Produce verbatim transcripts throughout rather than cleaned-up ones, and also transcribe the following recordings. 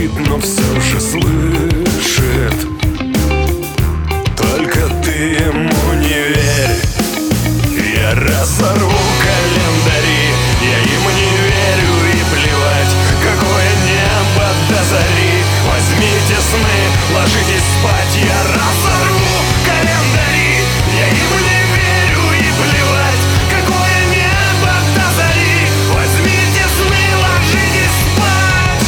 спит, но все же слышит. Только ты ему не верь. Я разорву календари, я им не верю и плевать, какое небо до зари. Возьмите сны, ложитесь спать, я разорву календари, я им не верю и плевать, какое небо до зари. Возьмите сны, ложитесь спать.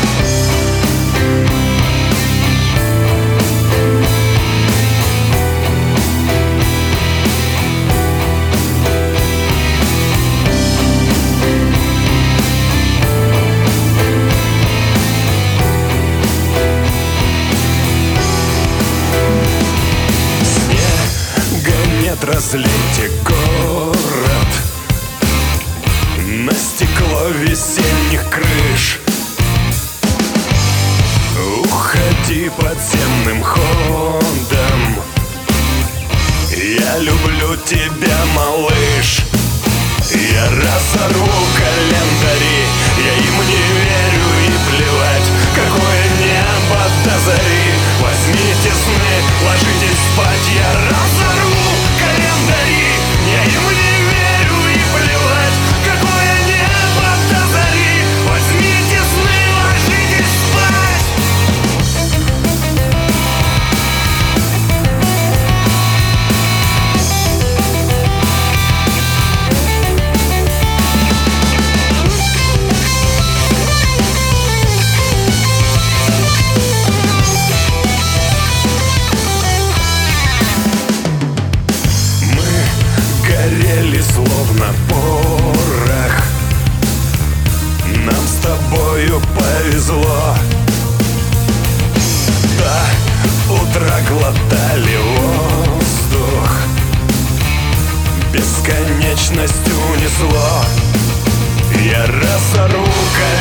Разлейте город на стекло весенних крыш. Уходи подземным ходом, я люблю тебя, малыш. Я разорву календари, я им не верю и плевать, какое небо до зари. Возьмите сны, ложитесь спать, я разорву календари, я им не верю и плевать, какое небо до зари. Возьмите сны, ложитесь спать. Словно порох, нам с тобою повезло. До утра глотали воздух, бесконечность унесло. Я разорву